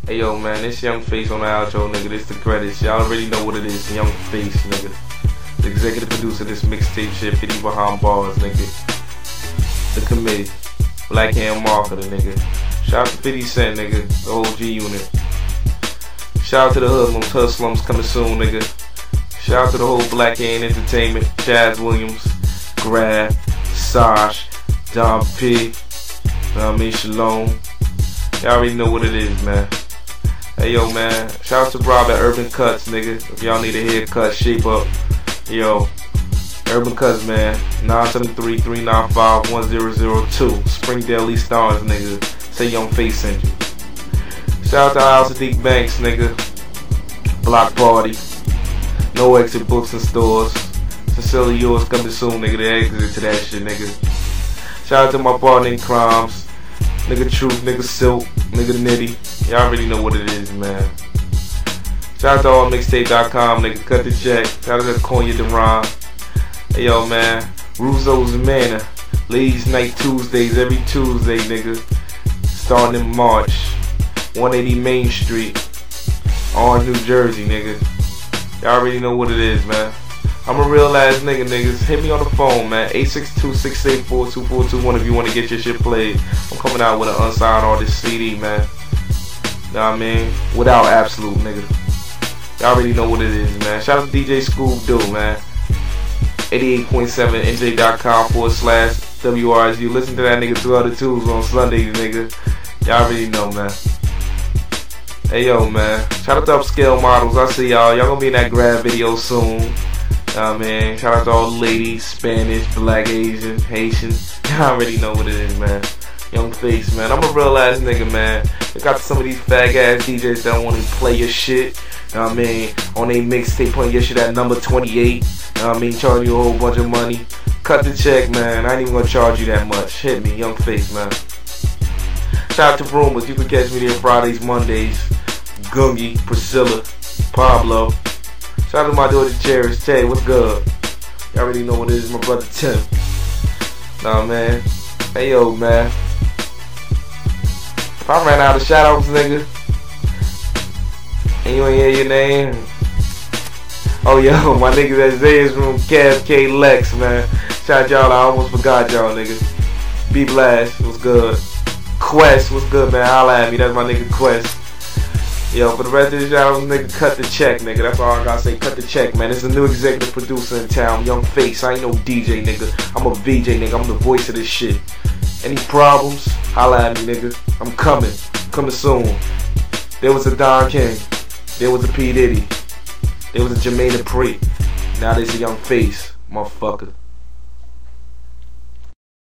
Hey yo man, this Young Face on the outro, nigga. This the credits. Y'all already know what it is. Young Face, nigga. The executive producer of this mixtape shit, 50 behind bars, nigga. The committee. Black Hand Marketer, nigga. Shout out to 50 Cent, nigga. The whole G Unit. Shout out to the Hoodlums, Hood Slums coming soon, nigga. Shout out to the whole Black Hand Entertainment, Chaz Williams, Grab, Sash, Don P. Shalom. Y'all already know what it is, man. Hey yo man, shout out to Rob at Urban Cuts, nigga. If y'all need a haircut, shape up, yo, Urban Cuts, man. 973-395-1002. Springdale East Orange, nigga. Say Young Face sent you. Shout out to Al Sadiq Banks, nigga. Block Party. No Exit Books and Stores. Sincerely yours coming soon, nigga. The exit to that shit, nigga. Shout out to my partner in crimes. Nigga Truth, nigga Silk, nigga Nitty. Y'all already know what it is, man. Shout out to allmixtape.com, nigga. Cut the check. Shout out to Konya Duran. Hey yo, man. Ruzo's Manor. Ladies Night Tuesdays, every Tuesday, nigga. Starting in March. 180 Main Street. Orange, New Jersey, nigga. Y'all already know what it is, man. I'm a real ass nigga, niggas. Hit me on the phone, man. 862-684-2421 if you want to get your shit played. I'm coming out with an unsigned artist CD, man. Know what I mean? Without Absolute, nigga. Y'all already know what it is, man. Shout out to DJ Scoob Doo, man. 88.7 NJ.com/WRSU. Listen to that nigga 2 other 2s on Sundays, nigga. Y'all already know, man. Hey, yo, man. Shout out to Upscale Models. I see y'all. Y'all gonna be in that grab video soon. Man, shout out to all the ladies, Spanish, Black, Asian, Haitian. Y'all already know what it is, man. Young Face, man. I'm a real ass nigga, man. They got some of these fag ass DJs that want to play your shit. You know what I mean? On they mixtape playing your shit at number 28. You know what I mean? Charging you a whole bunch of money. Cut the check, man. I ain't even gonna charge you that much. Hit me, Young Face, man. Shout out to Rumors. You can catch me there Fridays, Mondays. Gungi, Priscilla, Pablo. Shout out to my daughter Cherish. Tay, what's good? Y'all already know what it is, my brother Tim. Nah, man. Hey, yo, man. If I ran out of shout outs, nigga, and you ain't hear your name. Oh, yo, my niggas at Zaya's Room, Kev K Lex, man. Shout out y'all. I almost forgot y'all, nigga. B Blast, what's good? Quest, what's good, man? Holla at me. That's my nigga Quest. Yo, for the rest of the shout-outs, nigga, cut the check, nigga. That's all I gotta say. Cut the check, man. It's a new executive producer in town, Young Face. I ain't no DJ, nigga. I'm a VJ, nigga. I'm the voice of this shit. Any problems? Holla at me, nigga. I'm coming. Coming soon. There was a Don King. There was a P. Diddy. There was a Jermaine Dupri. Now there's a Young Face, motherfucker.